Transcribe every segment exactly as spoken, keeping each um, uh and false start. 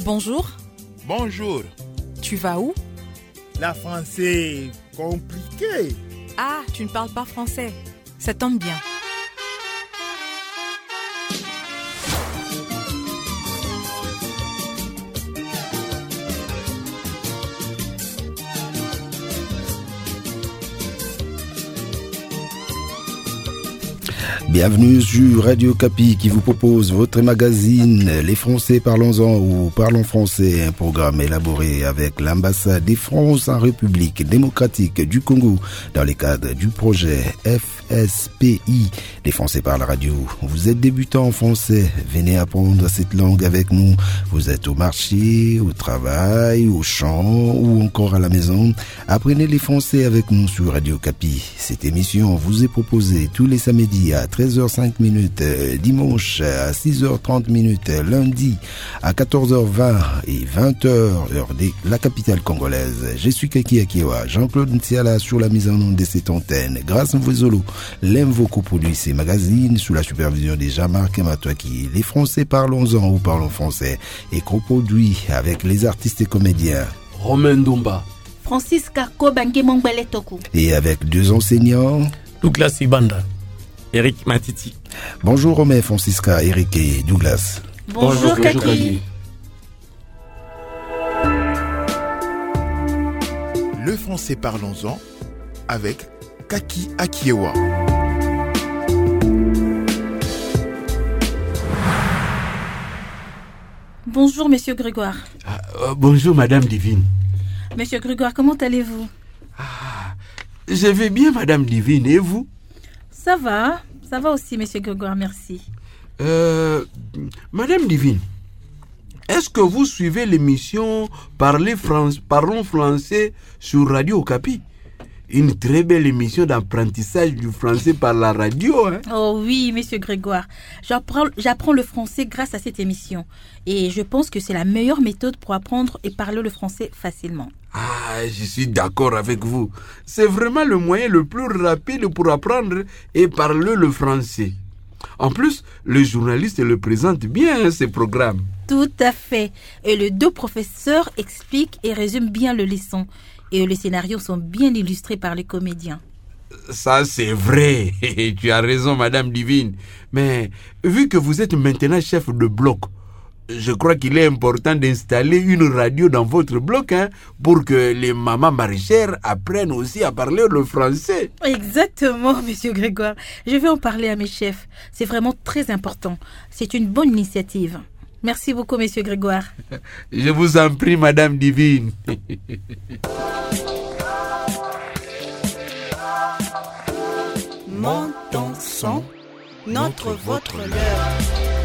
Bonjour. Bonjour. Tu vas où? La français compliqué. Ah, tu ne parles pas français. Ça tombe bien. Bienvenue sur Radio Okapi qui vous propose votre magazine Les Français parlons-en ou Parlons français, un programme élaboré avec l'ambassade de France en République démocratique du Congo dans le cadre du projet F S P I, Les Français par la radio. Vous êtes débutant en français, venez apprendre cette langue avec nous. Vous êtes au marché, au travail, au champ ou encore à la maison. Apprenez les français avec nous sur Radio Okapi. Cette émission vous est proposée tous les samedis à treize heures cinq minutes, dimanche à six heures trente minutes, lundi à quatorze heures vingt et vingt heures, heure de la capitale congolaise. Je suis Kaki Akiewa, Jean-Claude Ntiala sur la mise en onde de cette antenne. Grâce à Mvozolo, l'Envo coproduit ces magazines sous la supervision de Jean-Marc Matouaki. Les Français parlons-en ou parlons français et coproduit avec les artistes et comédiens Romain Dumba, Francis Kako Bange Mongbele Toku et avec deux enseignants Douglas Ibanda, Eric Matiti. Bonjour Romain, Francisca, Eric et Douglas. Bonjour, bonjour Kaki. Kaki. Le français parlons-en avec Kaki Akiewa. Bonjour Monsieur Grégoire. Ah, euh, bonjour Madame Divine. Monsieur Grégoire, comment allez-vous? Ah, je vais bien Madame Divine, et vous? Ça va, ça va aussi Monsieur Grégoire, merci. Euh, Madame Divine, est-ce que vous suivez l'émission Parler France, Parlons français sur Radio Okapi? Une très belle émission d'apprentissage du français par la radio. Hein? Oh oui, Monsieur Grégoire. J'apprends, j'apprends le français grâce à cette émission. Et je pense que c'est la meilleure méthode pour apprendre et parler le français facilement. Ah, je suis d'accord avec vous. C'est vraiment le moyen le plus rapide pour apprendre et parler le français. En plus, le journaliste le présente bien, hein, ces programmes. Tout à fait. Et les deux professeurs expliquent et résument bien le leçon. Et les scénarios sont bien illustrés par les comédiens. Ça, c'est vrai. Tu as raison, Madame Divine. Mais vu que vous êtes maintenant chef de bloc, je crois qu'il est important d'installer une radio dans votre bloc hein, pour que les mamans maraîchères apprennent aussi à parler le français. Exactement, Monsieur Grégoire. Je vais en parler à mes chefs. C'est vraiment très important. C'est une bonne initiative. Merci beaucoup, Monsieur Grégoire. Je vous en prie, Madame Divine. Montons son, notre, votre, leur.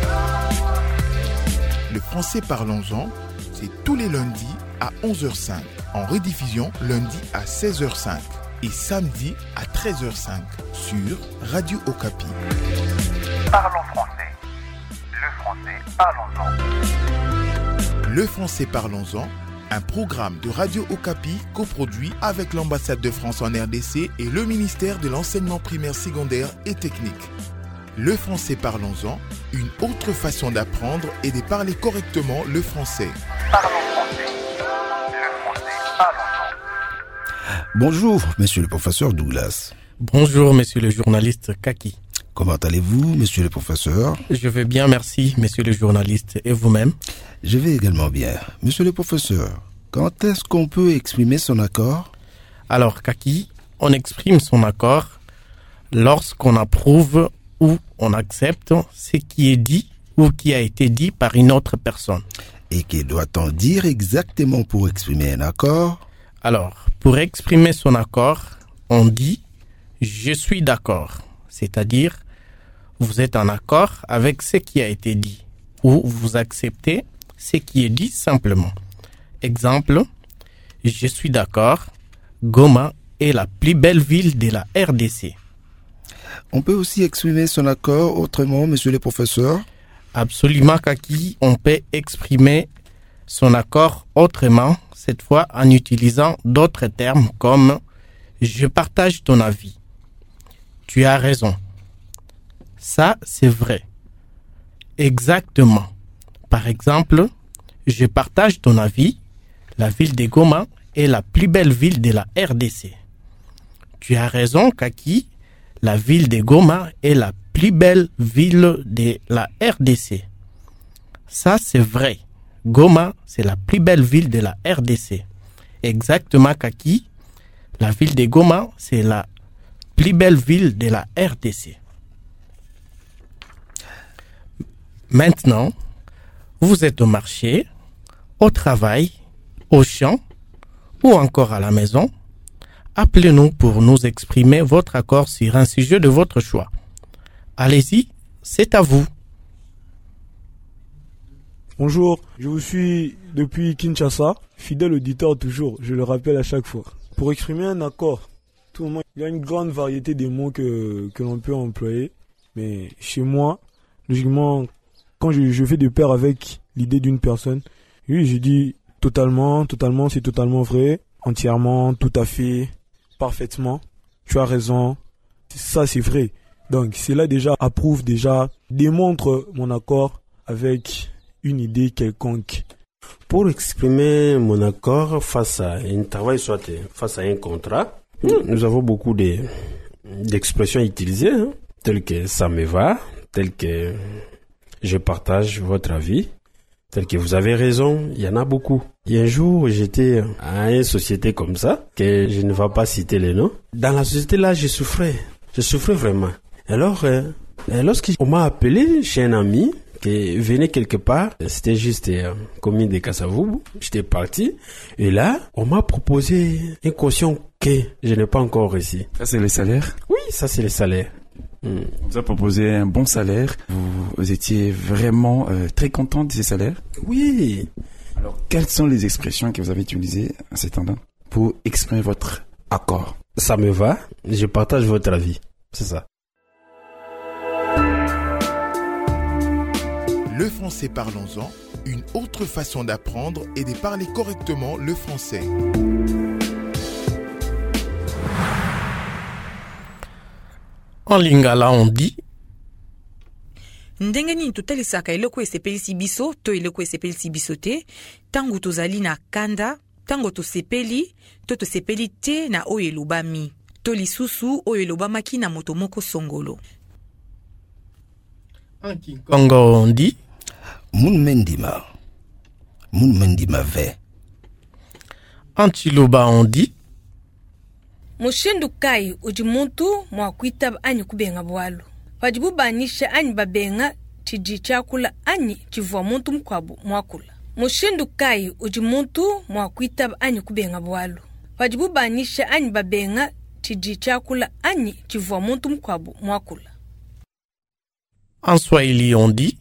Le français parlons-en, c'est tous les lundis à onze heures cinq, en rediffusion lundi à seize heures cinq et samedi à treize heures cinq sur Radio Okapi. Parlons français. Le français parlons-en. Le français parlons-en, un programme de Radio Okapi coproduit avec l'ambassade de France en R D C et le ministère de l'enseignement primaire, secondaire et technique. Le français parlons-en, une autre façon d'apprendre et de parler correctement le français. Parlons français. Le français parlons-en. Bonjour, monsieur le professeur Douglas. Bonjour, monsieur le journaliste Kaki. Comment allez-vous, monsieur le professeur? Je vais bien, merci, monsieur le journaliste. Et vous-même? Je vais également bien. Monsieur le professeur, quand est-ce qu'on peut exprimer son accord? Alors, Kaki, on exprime son accord lorsqu'on approuve ou on accepte ce qui est dit ou qui a été dit par une autre personne. Et que doit-on dire exactement pour exprimer un accord? Alors, pour exprimer son accord, on dit « je suis d'accord », c'est-à-dire vous êtes en accord avec ce qui a été dit ou vous acceptez ce qui est dit simplement. Exemple, je suis d'accord, Goma est la plus belle ville de la R D C. On peut aussi exprimer son accord autrement, monsieur le professeur? Absolument, Kaki, on peut exprimer son accord autrement, cette fois en utilisant d'autres termes comme « je partage ton avis »,« tu as raison ». Ça, c'est vrai. Exactement. Par exemple, Je partage ton avis. La ville de Goma est la plus belle ville de la R D C. Tu as raison, Kaki. La ville de Goma est la plus belle ville de la R D C. Ça, c'est vrai. Goma, c'est la plus belle ville de la R D C. Exactement, Kaki. La ville de Goma, c'est la plus belle ville de la R D C. Maintenant, vous êtes au marché, au travail, au champ ou encore à la maison. Appelez-nous pour nous exprimer votre accord sur un sujet de votre choix. Allez-y, c'est à vous. Bonjour, je vous suis depuis Kinshasa, fidèle auditeur toujours, je le rappelle à chaque fois. Pour exprimer un accord, tout le monde, il y a une grande variété de mots que, que l'on peut employer, mais chez moi, logiquement, quand je, je fais de pair avec l'idée d'une personne, oui, je dis totalement, totalement, c'est totalement vrai, entièrement, tout à fait, parfaitement, tu as raison, ça c'est vrai. Donc cela déjà approuve, déjà démontre mon accord avec une idée quelconque. Pour exprimer mon accord face à un travail, soit face à un contrat, nous avons beaucoup de, d'expressions utilisées, hein, telles que ça me va, telles que je partage votre avis, telles que vous avez raison, il y en a beaucoup. Il y a un jour, j'étais à une société comme ça, que je ne vais pas citer les noms. Dans la société là, je souffrais, je souffrais vraiment. Alors, euh, lorsqu'on m'a appelé chez un ami, qui venait quelque part, c'était juste euh, commune de Kasavubu, j'étais parti, et là, on m'a proposé une caution que je n'ai pas encore reçue. Ça c'est le salaire? Oui, ça c'est le salaire. Hmm. On vous a proposé un bon salaire, vous, vous étiez vraiment euh, très content de ce salaire? Oui. Alors, quelles sont les expressions que vous avez utilisées à cet endroit pour exprimer votre accord? Ça me va, je partage votre avis, c'est ça. Le français parlons-en, une autre façon d'apprendre et de parler correctement le français. En lingala, on dit ndenge nini totalisaka eloko esepelisi biso to eloko esepelisi biso te tango tozali na kanda tango tosepeli to tosepeli te na oyo elobami to lisusu oyo elobamaki na moto moko songolo. En Congo, on dit Mun mendima. Mun mendima ve. En Chiluba, on dit Mushendu kai uji muntu mwakwita anyi kubenga bwalu. Wajibu banisha anyi babenga chiji chakula anyi chivwa muntu mkwabu mwakula. Mushendu kai uji muntu mwakwita anyi kubenga bwalu. Wajibu banisha anyi babenga chiji chakula anyi chivwa muntu mkwabu mwakula. En Swahili, on dit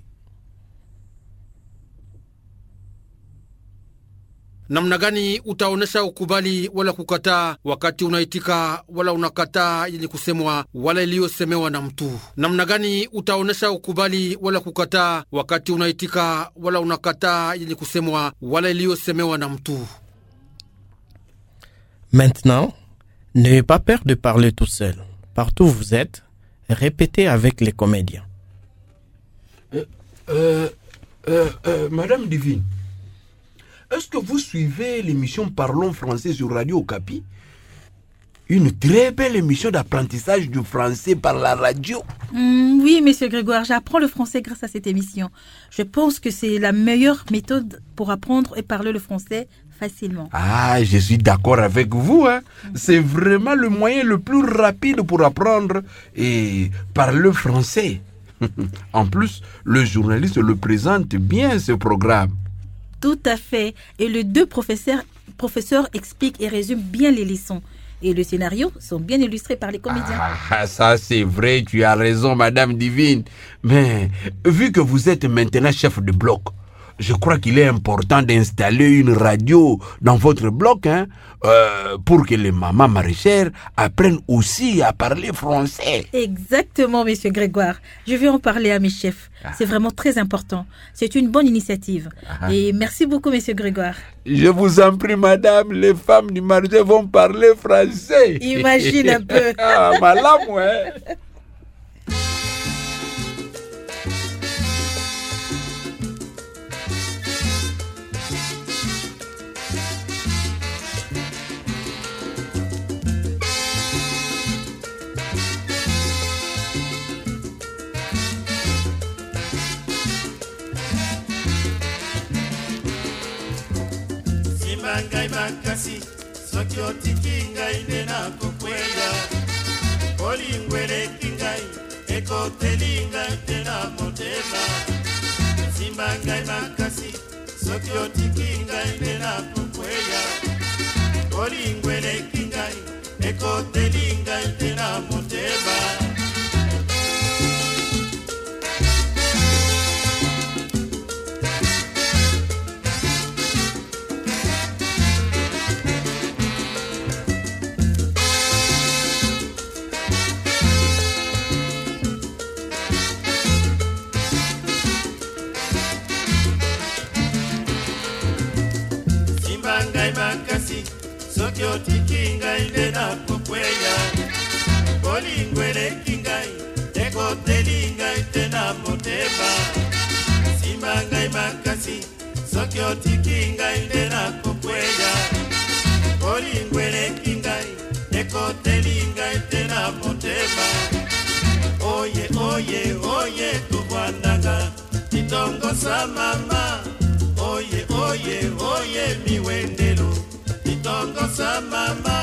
namna gani utaonesha ukubali wala kukataa wakati unaitika wala unakataa yenye kusemwa wala iliyosemewa na mtu? Namna gani utaonesha ukubali wala kukataa wakati unaitika wala unakataa yenye kusemwa wala iliyosemewa na mtu? Maintenant, n'ayez pas peur de parler tout seul. Partout où vous êtes, répétez avec les comédiens. Euh, euh, euh, euh, Madame Divine, est-ce que vous suivez l'émission Parlons français sur Radio Okapi? Une très belle émission d'apprentissage du français par la radio. Mmh, oui, Monsieur Grégoire, j'apprends le français grâce à cette émission. Je pense que c'est la meilleure méthode pour apprendre et parler le français facilement. Ah, je suis d'accord avec vous. Hein. Mmh. C'est vraiment le moyen le plus rapide pour apprendre et parler le français. En plus, le journaliste le présente bien, ce programme. Tout à fait. Et les deux professeurs, professeurs expliquent et résument bien les leçons. Et les scénarios sont bien illustrés par les comédiens. Ah, ça c'est vrai, tu as raison, Madame Divine. Mais vu que vous êtes maintenant chef de bloc, je crois qu'il est important d'installer une radio dans votre bloc, hein, euh, pour que les mamans maraîchères apprennent aussi à parler français. Exactement, Monsieur Grégoire. Je vais en parler à mes chefs. Ah. C'est vraiment très important. C'est une bonne initiative. Ah. Et merci beaucoup, Monsieur Grégoire. Je vous en prie, Madame, les femmes du marché vont parler français. Imagine un peu. Ah, madame, ouais. simba ngai makasi soki otiki ngai nde nakokweya bolingo eleki ngai ekoteli ngai te na motema simba ngai makasi soki otiki ngai nde nakokweya bolingo eleki ngai ekoteli ngai te na motema makasi soki otiki ngai nde nakokweya bolingo eleki ngai ekoteli ngai te na motema simba ngai makasi soki otiki ngai nde nakokweya bolingo eleki ngai ekoteli ngai te na motema oye oye oye tubwananga titongosa mama oye oye oye miwendelo itongosa mama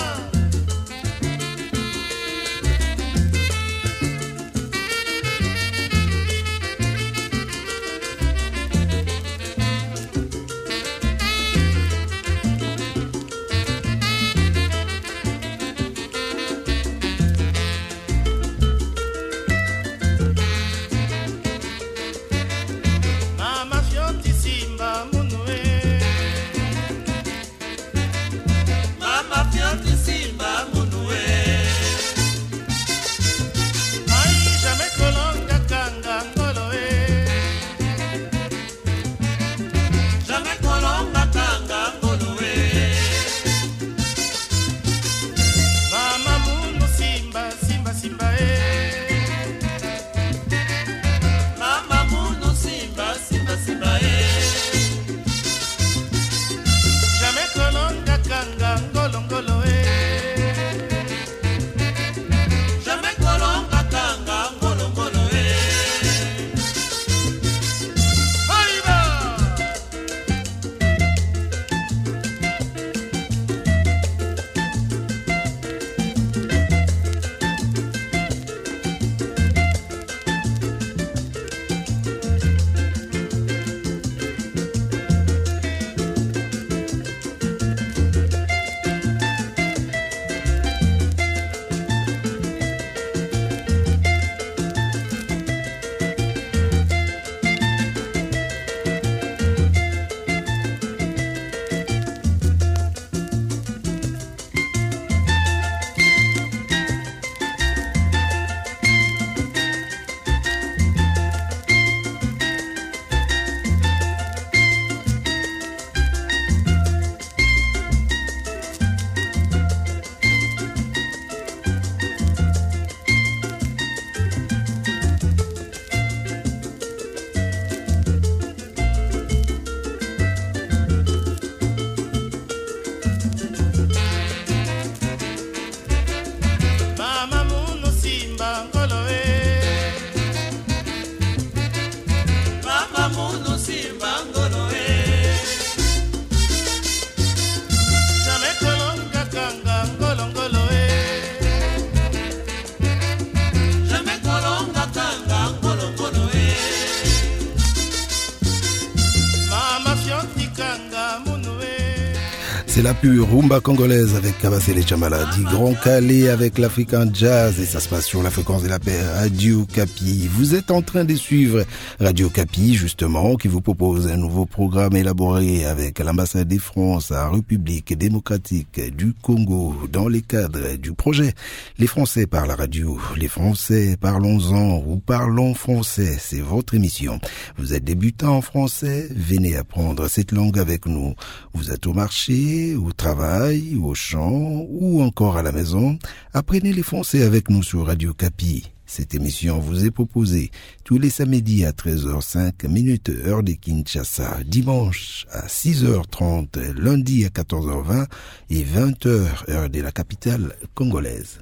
C'est la pure rumba congolaise avec Kabasele Chamala, dit Grand Calais avec l'African Jazz et ça se passe sur la fréquence de la paix Radio Kapi. Vous êtes en train de suivre Radio Kapi justement qui vous propose un nouveau programme élaboré avec l'ambassade de France à République démocratique du Congo dans les cadres du projet Les Français par la radio, les Français parlons-en ou parlons français, c'est votre émission. Vous êtes débutant en français, venez apprendre cette langue avec nous. Vous êtes au marché, au travail, au champ ou encore à la maison, apprenez les français avec nous sur Radio Kapi. Cette émission vous est proposée tous les samedis à treize heures cinq minutes heure de Kinshasa, dimanche à six heures trente, lundi à quatorze heures vingt et vingt heures heure de la capitale congolaise.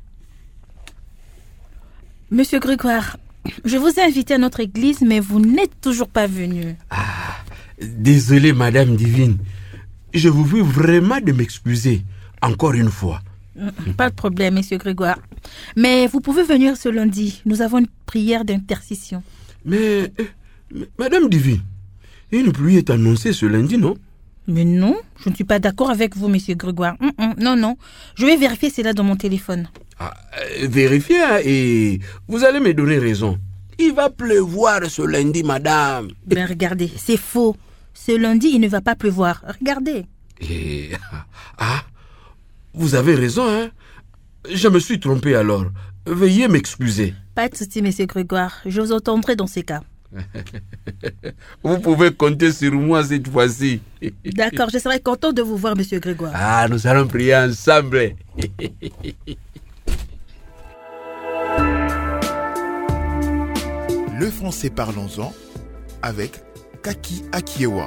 Monsieur Grégoire, je vous ai invité à notre église, mais vous n'êtes toujours pas venu. Ah, désolé, Madame Divine. je vous prie vraiment de m'excuser, encore une fois. Pas de problème, monsieur Grégoire. Mais vous pouvez venir ce lundi. Nous avons une prière d'intercession. Mais, mais Madame Divine, une pluie est annoncée ce lundi, non? Mais non, je ne suis pas d'accord avec vous, monsieur Grégoire. Mm -mm, non, non. Je vais vérifier cela dans mon téléphone. Ah, euh, vérifiez hein, et vous allez me donner raison. Il va pleuvoir ce lundi, madame. Ben regardez, c'est faux. Ce lundi, il ne va pas pleuvoir. Regardez. Et, ah, vous avez raison, hein. Je me suis trompé alors. Veuillez m'excuser. Pas de souci, monsieur Grégoire. Je vous entendrai dans ces cas. Vous pouvez compter sur moi cette fois-ci. D'accord, je serai content de vous voir, monsieur Grégoire. Ah, nous allons prier ensemble. Le français parlons-en avec Kaki Akiewa.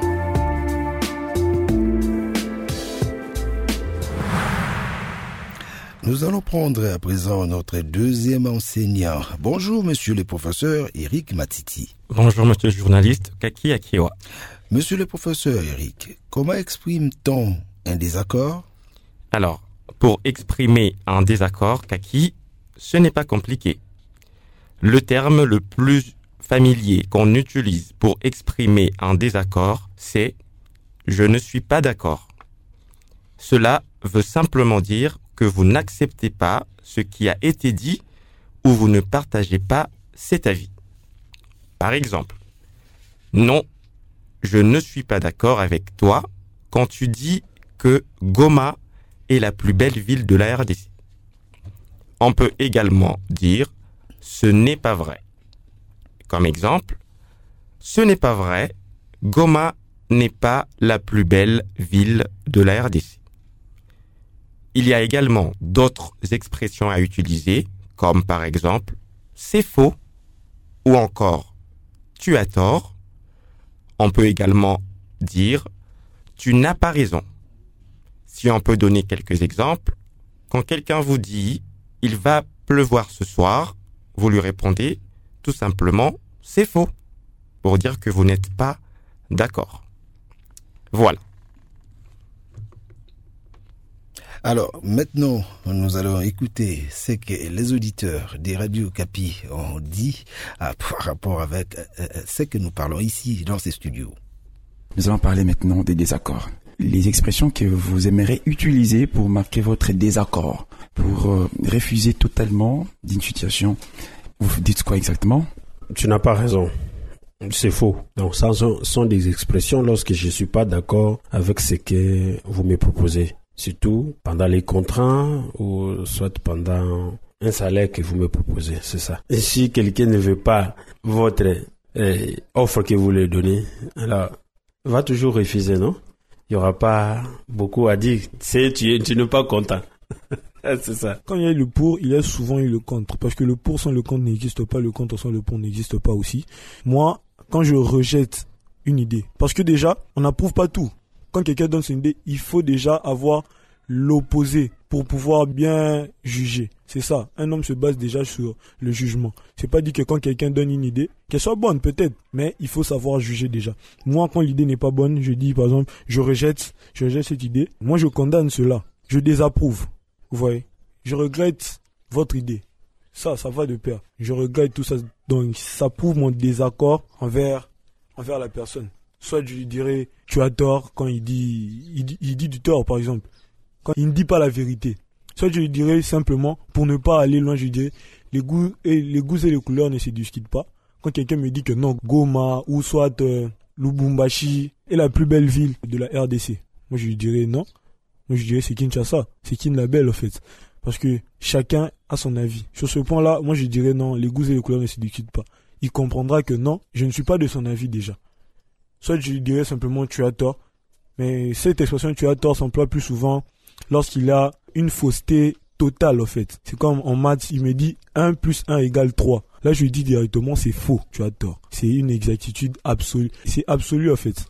Nous allons prendre à présent notre deuxième enseignant. Bonjour, monsieur le professeur Eric Matiti. Bonjour, monsieur le journaliste Kaki Akiewa. Monsieur le professeur Eric, comment exprime-t-on un désaccord? Alors, pour exprimer un désaccord, Kaki, ce n'est pas compliqué. Le terme le plus familier qu'on utilise pour exprimer un désaccord, c'est « je ne suis pas d'accord ». Cela veut simplement dire que vous n'acceptez pas ce qui a été dit ou vous ne partagez pas cet avis. Par exemple, non, je ne suis pas d'accord avec toi quand tu dis que Goma est la plus belle ville de la R D C. On peut également dire ce n'est pas vrai. Comme exemple, ce n'est pas vrai, Goma n'est pas la plus belle ville de la R D C. Il y a également d'autres expressions à utiliser, comme par exemple « c'est faux » ou encore « tu as tort ». On peut également dire « tu n'as pas raison ». Si on peut donner quelques exemples, quand quelqu'un vous dit « il va pleuvoir ce soir », vous lui répondez tout simplement « c'est faux » pour dire que vous n'êtes pas d'accord. Voilà. Alors, maintenant, nous allons écouter ce que les auditeurs des radios Okapi ont dit à, par rapport avec euh, ce que nous parlons ici dans ces studios. Nous allons parler maintenant des désaccords. Les expressions que vous aimeriez utiliser pour marquer votre désaccord, pour euh, refuser totalement d'une situation. Vous dites quoi exactement? Tu n'as pas raison. C'est faux. Donc, ça sont, sont des expressions lorsque je ne suis pas d'accord avec ce que vous me proposez. Surtout pendant les contrats ou soit pendant un salaire que vous me proposez, c'est ça. Et si quelqu'un ne veut pas votre euh, offre que vous lui donnez, alors va toujours refuser, non? Il n'y aura pas beaucoup à dire. C'est tu, tu n'es pas content. C'est ça. Quand il y a le pour, il y a souvent eu le contre. Parce que le pour sans le contre n'existe pas, le contre sans le pour n'existe pas aussi. Moi, quand je rejette une idée, parce que déjà, on n'approuve pas tout. Quand quelqu'un donne son idée, il faut déjà avoir l'opposé pour pouvoir bien juger. C'est ça. Un homme se base déjà sur le jugement. C'est pas dit que quand quelqu'un donne une idée, qu'elle soit bonne peut-être, mais il faut savoir juger déjà. Moi, quand l'idée n'est pas bonne, je dis par exemple, je rejette, je rejette cette idée. Moi, je condamne cela. Je désapprouve. Vous voyez? Je regrette votre idée. Ça, ça va de pair. Je regrette tout ça. Donc, ça prouve mon désaccord envers, envers la personne. Soit je lui dirais, tu as tort quand il dit, il dit, il dit du tort, par exemple. Quand il ne dit pas la vérité. Soit je lui dirais simplement, pour ne pas aller loin, je lui dirais, les goûts et les goûts et les couleurs ne se discutent pas. Quand quelqu'un me dit que non, Goma, ou soit euh, Lubumbashi est la plus belle ville de la R D C. Moi, je lui dirais non. Moi, je dirais c'est Kinshasa. C'est Kinlabel, en fait. Parce que chacun a son avis. Sur ce point-là, moi, je dirais non, les goûts et les couleurs ne se discutent pas. Il comprendra que non, je ne suis pas de son avis déjà. Soit je lui dirais simplement tu as tort. Mais cette expression tu as tort s'emploie plus souvent lorsqu'il a une fausseté totale en fait. C'est comme en maths, il me dit un plus un égale trois. Là je lui dis directement c'est faux, tu as tort. C'est une exactitude absolue. C'est absolu en fait.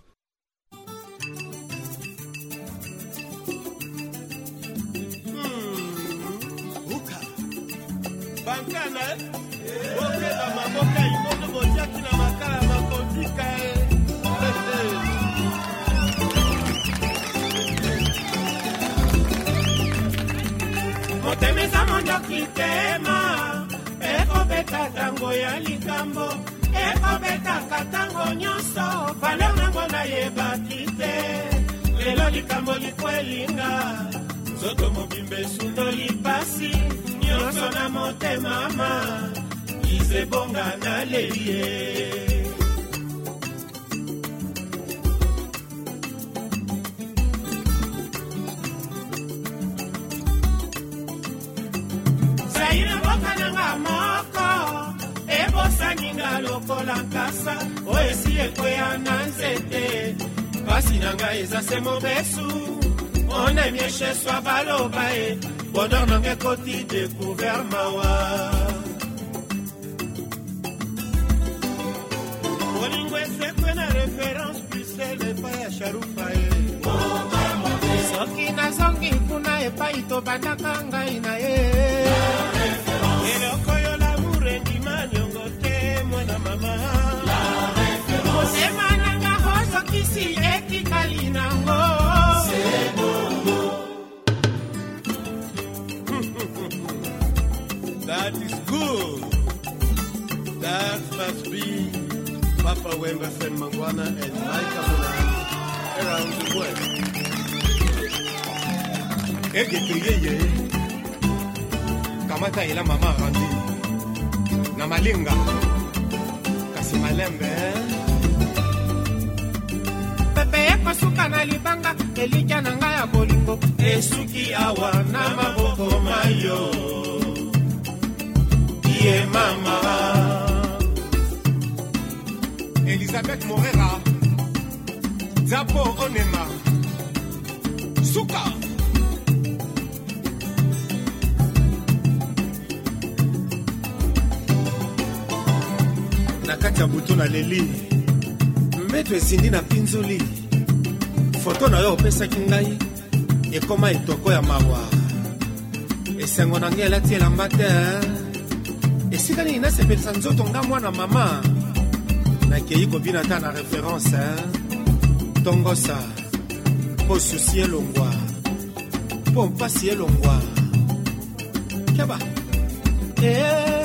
temeza mondoki tema ekobeta tango ya likambo ekobetaka tango nyonso valeur nango nayebaki te lelo likambo likwelinga nzoto mobimba esundoli pasi nyonso na motema ma izebonga naleli ye. Zaina boka nanga moko ebosaninga lokola nkasa oesi ekweya na nzete pasi nanga eza se mobesu ona mieshe swa baloba e bonheur nanga ekoti découvert mawa olingo esekwe na référence puisele epai ya sharufa e soki nazongi kuna epai tobandaka ngai na ye eloko yo lamour endima niongo te mwana mama motema nanga ozokisi etikali nango that is good. That must be Papa Wemba Sen Mangwana and Mike Abuna around the world. Ege tuyeye kamata ila mama randi na malinga kasi malembe pepe eko suka na libanga elija na nga ya bolingo esuki awa na maboko mayo iye mama Elisabeth Morera Zapo Onema Suka Nakata buto na leli Mbeto esindi na pinzoli Foto na yo pesa kingai Ekoma itoko ya mawa Esengo na ngela tiela mbate Esika ni inasepelisa nzoto nga mwana mama Nakei kobina ta na référence Tongosa Po susi elongwa Po mpasi elongwa Kiaba Eh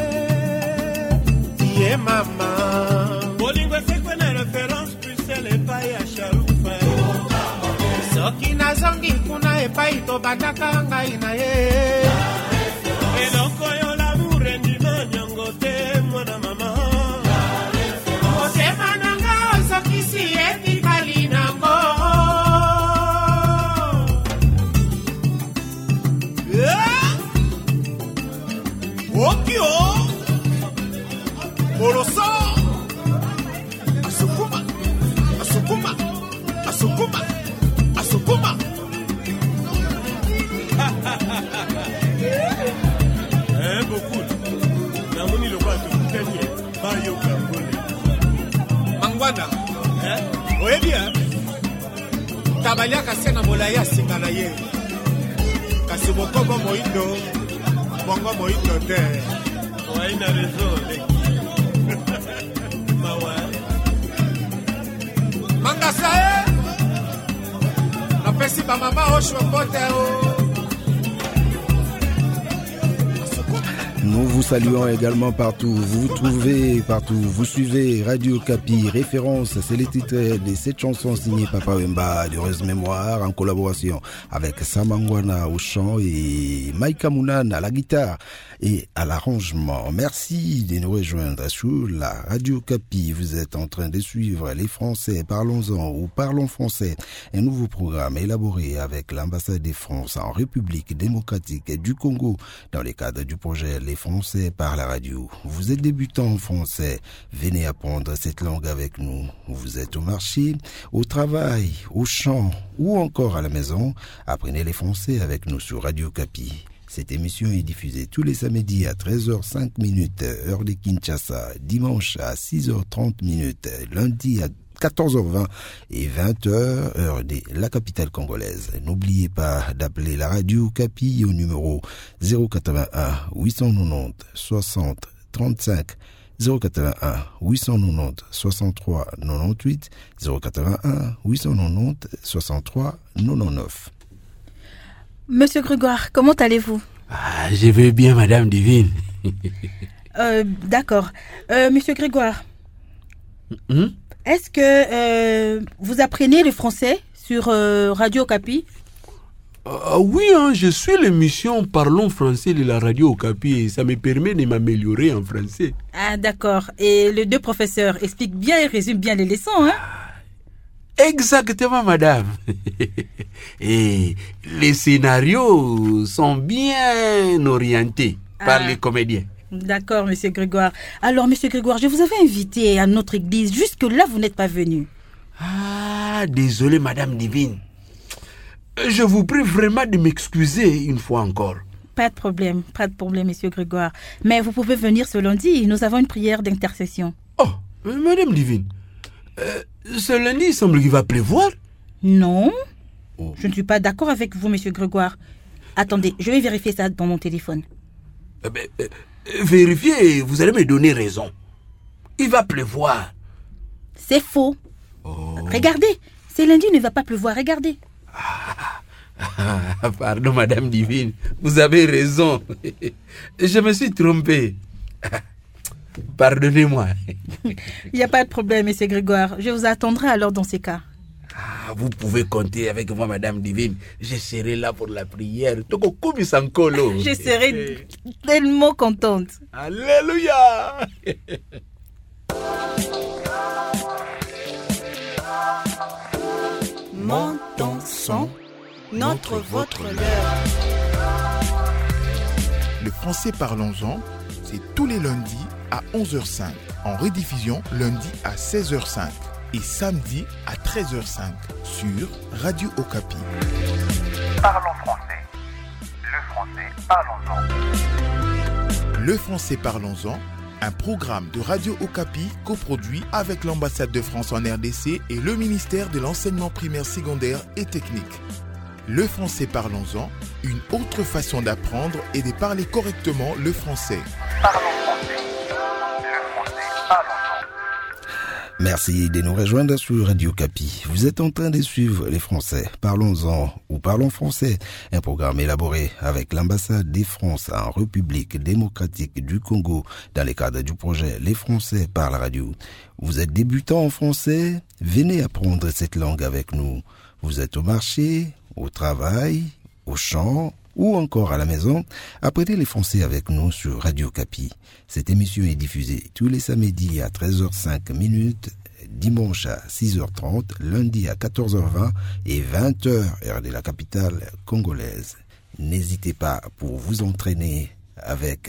Iye mama Bolingo sekwe na référence Puisele epai ya sharufa Soki na zongi kuna epai tobandaka ngai na ye Eloko yo l'amour endima nyango te mwana mama Motema nanga ozokisi etikali nango Okio Boloso Asukuma Asukuma Asukuma Asukuma Eh beaucoup Namoni le bato tenye Bayo Kambole Mangwana Eh Oye bien Tabaliaka sena molaya singana ye Kasi bokobo moindo Bongo moindo te Oye na raison Mawa Mangasa eh Napesi ba mama oshwa pote o Nous vous saluons également partout. Vous vous trouvez partout. Vous suivez Radio Kapi. Référence, c'est les titres de cette chanson signée Papa Wemba, d'heureuse mémoire, en collaboration avec Samangwana au chant et Maïka Mounan à la guitare et à l'arrangement. Merci de nous rejoindre sur la Radio Kapi. Vous êtes en train de suivre Les Français, parlons-en ou parlons français. Un nouveau programme élaboré avec l'ambassade de France en République démocratique du Congo dans le cadre du projet Les Français par la radio. Vous êtes débutant en français, venez apprendre cette langue avec nous. Vous êtes au marché, au travail, au champ ou encore à la maison, apprenez les français avec nous sur Radio Kapi. Cette émission est diffusée tous les samedis à treize heures cinq, heure de Kinshasa, dimanche à six heures trente, lundi à quatorze heures vingt et vingt heures, heure de la capitale congolaise. N'oubliez pas d'appeler la radio Kapi au numéro zéro quatre-vingt-un huit cent quatre-vingt-dix soixante trente-cinq, zéro quatre-vingt-un huit cent quatre-vingt-dix soixante-trois quatre-vingt-dix-huit, zéro quatre-vingt-un huit cent quatre-vingt-dix soixante-trois quatre-vingt-dix-neuf. Monsieur Grégoire, comment allez-vous? Ah, je vais bien, Madame Divine. euh, D'accord. Euh, Monsieur Grégoire, hmm? est-ce que euh, vous apprenez le français sur euh, Radio Okapi? Ah oui, hein, je suis l'émission Parlons français de la Radio Okapi et ça me permet de m'améliorer en français. Ah d'accord. Et les deux professeurs expliquent bien et résument bien les leçons, hein? Exactement, madame. Et les scénarios sont bien orientés ah. par les comédiens. D'accord, monsieur Grégoire. Alors, monsieur Grégoire, je vous avais invité à notre église. Jusque-là, vous n'êtes pas venu. Ah, désolé, madame Divine. Je vous prie vraiment de m'excuser une fois encore. Pas de problème, pas de problème, monsieur Grégoire. Mais vous pouvez venir ce lundi, nous avons une prière d'intercession. Oh, madame Divine, euh, ce lundi, il semble qu'il va pleuvoir. Non, oh. Je ne suis pas d'accord avec vous, monsieur Grégoire. Attendez, je vais vérifier ça dans mon téléphone. Eh ben, euh, vérifiez, vous allez me donner raison. Il va pleuvoir. C'est faux. Oh. Regardez, ce lundi ne va pas pleuvoir, regardez. Ah, pardon, madame Divine, vous avez raison. Je me suis trompé. Pardonnez-moi. Il n'y a pas de problème, monsieur Grégoire. Je vous attendrai alors dans ces cas. Ah, vous pouvez compter avec moi, madame Divine. Je serai là pour la prière. Je serai tellement contente. Alléluia. Montons son, notre, votre, leur. Le français parlons-en, c'est tous les lundis à onze heures cinq, en rediffusion lundi à seize heures cinq et samedi à treize heures cinq sur Radio Okapi. Parlons français. Le français parlons-en. Le français parlons-en, un programme de Radio Okapi coproduit avec l'ambassade de France en R D C et le ministère de l'enseignement primaire, secondaire et technique. Le français parlons-en, une autre façon d'apprendre et de parler correctement le français. Parlons français. Le français parlons-en. Merci de nous rejoindre sur Radio Okapi. Vous êtes en train de suivre les Français. Parlons-en ou parlons français. Un programme élaboré avec l'ambassade de France en République démocratique du Congo dans le cadre du projet Les Français par la radio. Vous êtes débutant en français? Venez apprendre cette langue avec nous. Vous êtes au marché, au travail, au champ ou encore à la maison, apprenez les français avec nous sur Radio Okapi. Cette émission est diffusée tous les samedis à treize heures cinq minutes, dimanche à six heures trente, lundi à quatorze heures vingt et vingt heures, heure de la capitale congolaise. N'hésitez pas pour vous entraîner avec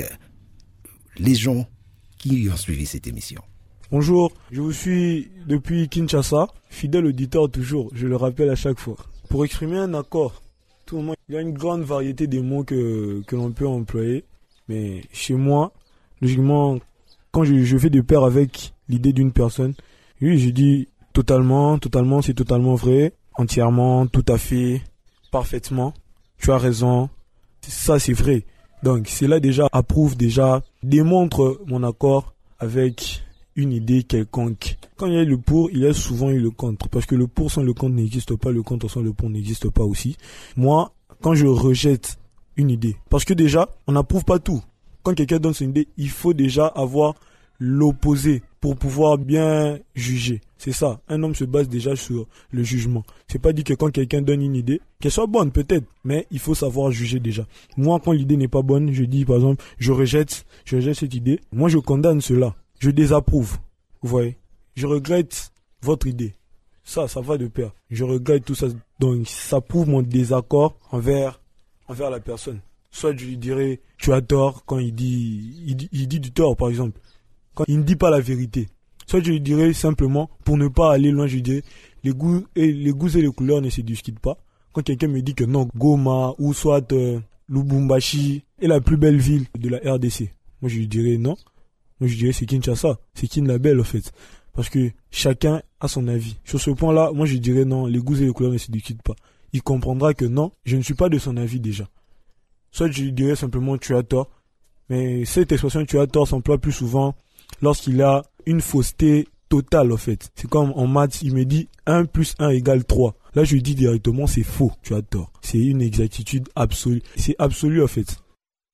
les gens qui ont suivi cette émission. Bonjour, je vous suis depuis Kinshasa, fidèle auditeur toujours, je le rappelle à chaque fois. Pour exprimer un accord, tout le monde, il y a une grande variété de mots que, que l'on peut employer, mais chez moi, logiquement, quand je, je fais de pair avec l'idée d'une personne, oui, je dis totalement, totalement, c'est totalement vrai, entièrement, tout à fait, parfaitement, tu as raison, ça c'est vrai. Donc cela déjà approuve, déjà démontre mon accord avec une idée quelconque. Quand il y a le pour, il y a souvent eu le contre. Parce que le pour sans le contre n'existe pas, le contre sans le pour n'existe pas aussi. Moi, quand je rejette une idée, parce que déjà, on n'approuve pas tout. Quand quelqu'un donne son idée, il faut déjà avoir l'opposé pour pouvoir bien juger. C'est ça. Un homme se base déjà sur le jugement. C'est pas dit que quand quelqu'un donne une idée, qu'elle soit bonne peut-être, mais il faut savoir juger déjà. Moi, quand l'idée n'est pas bonne, je dis par exemple, je rejette, je rejette cette idée. Moi, je condamne cela. Je désapprouve, vous voyez. Je regrette votre idée. Ça, ça va de pair. Je regrette tout ça. Donc, ça prouve mon désaccord envers, envers la personne. Soit je lui dirais, tu as tort quand il dit, il dit, il dit du tort, par exemple. Quand il ne dit pas la vérité. Soit je lui dirais simplement, pour ne pas aller loin, je lui dirais, les goûts et les goûts et les couleurs ne se discutent pas. Quand quelqu'un me dit que non, Goma ou soit euh, Lubumbashi est la plus belle ville de la R D C. Moi, je lui dirais non. Moi, je dirais c'est Kinshasa, c'est Kin-la-Belle, en fait. Parce que chacun a son avis. Sur ce point-là, moi, je dirais non, les goûts et les couleurs ne se discutent pas. Il comprendra que non, je ne suis pas de son avis déjà. Soit je lui dirais simplement tu as tort. Mais cette expression tu as tort s'emploie plus souvent lorsqu'il a une fausseté totale, en fait. C'est comme en maths, il me dit un plus un égale trois. Là, je lui dis directement c'est faux, tu as tort. C'est une exactitude absolue. C'est absolu, en fait.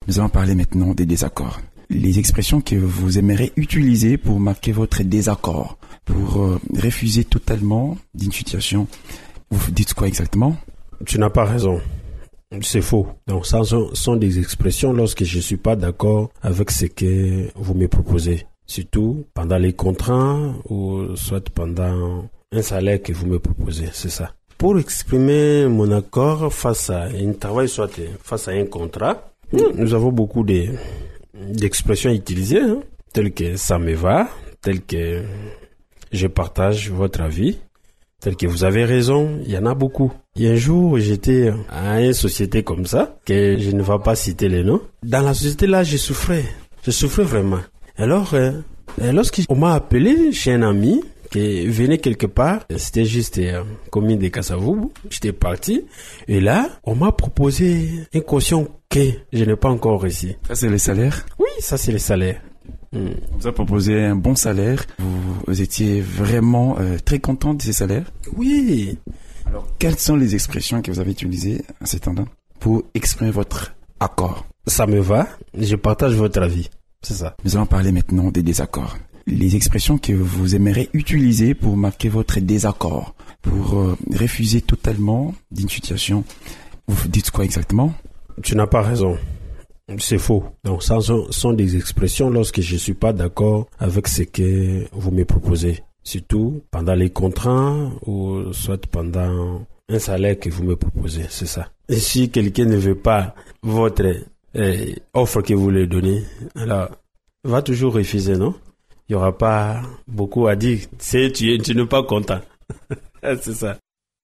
Nous allons parler maintenant des désaccords. Les expressions que vous aimeriez utiliser pour marquer votre désaccord, pour euh, refuser totalement d'une situation. Vous dites quoi exactement? Tu n'as pas raison. C'est faux. Donc ça sont, sont des expressions lorsque je ne suis pas d'accord avec ce que vous me proposez. Surtout pendant les contrats ou soit pendant un salaire que vous me proposez. C'est ça. Pour exprimer mon accord face à un travail, soit face à un contrat, nous avons beaucoup de, d'expressions utilisées, hein, telles que ça me va, telles que je partage votre avis, telles que vous avez raison, il y en a beaucoup. Il y a un jour, j'étais à une société comme ça, que je ne vais pas citer les noms. Dans la société là, je souffrais. Je souffrais vraiment. Alors, euh, lorsqu'on m'a appelé chez un ami, qui venait quelque part, c'était juste euh, commune de Kassavoubou, j'étais parti, et là, on m'a proposé une caution que je n'ai pas encore reçue. Ça, c'est le salaire? Oui, ça, c'est le salaire. Hmm. On vous a proposé un bon salaire. Vous, vous étiez vraiment euh, très content de ces salaires? Oui. Alors, quelles sont les expressions que vous avez utilisées à cet endroit pour exprimer votre accord? Ça me va, je partage votre avis. C'est ça. Nous allons parler maintenant des désaccords. Les expressions que vous aimeriez utiliser pour marquer votre désaccord, pour euh, refuser totalement d'une situation. Vous dites quoi exactement? Tu n'as pas raison. C'est faux. Donc ça sont, sont des expressions lorsque je ne suis pas d'accord avec ce que vous me proposez. Surtout pendant les contrats ou soit pendant un salaire que vous me proposez. C'est ça. Et si quelqu'un ne veut pas votre euh, offre que vous lui donnez, alors va toujours refuser, non? Il n'y aura pas beaucoup à dire. C'est, tu, tu n'es pas content. C'est ça.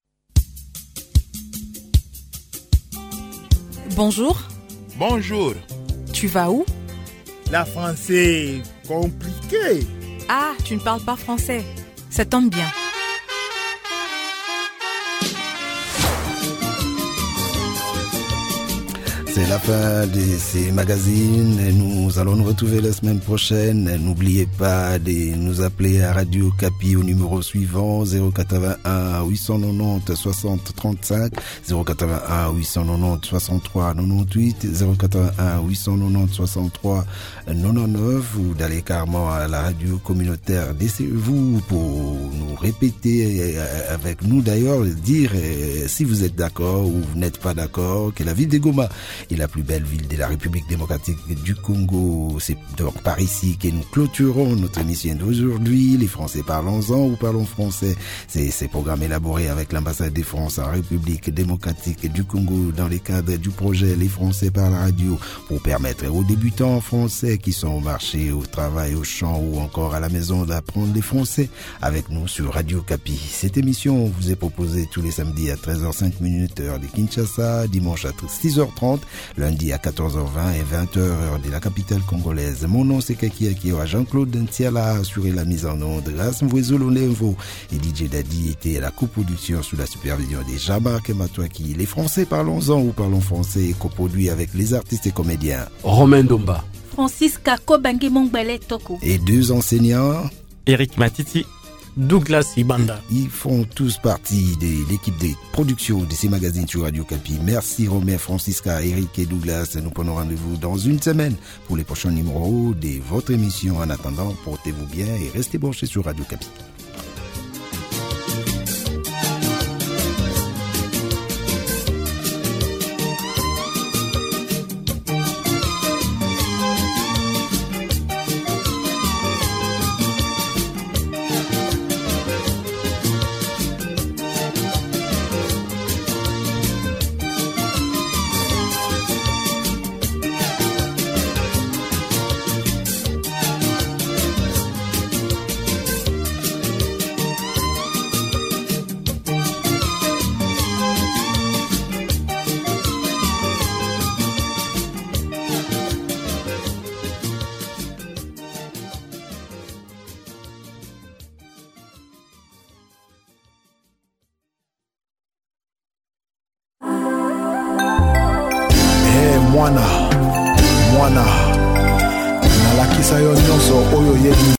Bonjour. Bonjour. Tu vas où? La français compliqué. Ah, tu ne parles pas français. Ça tombe bien. C'est la fin de ces magazines. Nous allons nous retrouver la semaine prochaine. N'oubliez pas de nous appeler à Radio Capi au numéro suivant zéro quatre-vingt-un huit cent quatre-vingt-dix soixante trente-cinq, zéro quatre-vingt-un huit cent quatre-vingt-dix soixante-trois quatre-vingt-dix-huit, zéro quatre-vingt-un huit cent quatre-vingt-dix soixante-trois quatre-vingt-dix-neuf ou d'aller carrément à la radio communautaire. Laissez-vous pour nous répéter avec nous d'ailleurs, dire si vous êtes d'accord ou vous n'êtes pas d'accord que la ville de Goma est la plus belle ville de la République démocratique du Congo. C'est donc par ici que nous clôturons notre émission d'aujourd'hui. Les Français parlons-en ou parlons français. C'est ces programmes élaborés avec l'ambassade de France en République démocratique du Congo dans le cadre du projet Les Français par la radio pour permettre aux débutants français qui sont au marché, au travail, au champ ou encore à la maison d'apprendre les français avec nous sur Radio Capi. Cette émission vous est proposée tous les samedis à treize heures cinq heure de Kinshasa, dimanche à six heures trente, lundi à quatorze heures vingt et vingt heures heure de la capitale congolaise. Mon nom c'est Kaki Akio, Jean-Claude Ntiala a assuré la mise en onde, Grâce Mvouezolo Nevo et D J Daddy était à la coproduction sous la supervision des Jean-Marc Matouaki. Les Français parlons-en ou parlons français, coproduit avec les artistes et comédiens Romain Domba, Francis Kako Bangi Mongbele Toko et deux enseignants Eric Matiti, Douglas Ibanda. Ils font tous partie de l'équipe de production de ces magazines sur Radio Capi. Merci Romain, Francisca, Eric et Douglas. Nous prenons rendez-vous dans une semaine pour les prochains numéros de votre émission. En attendant, portez-vous bien et restez branchés sur Radio Capi. mwana mwana nalakisa yo nyonso oyo yebi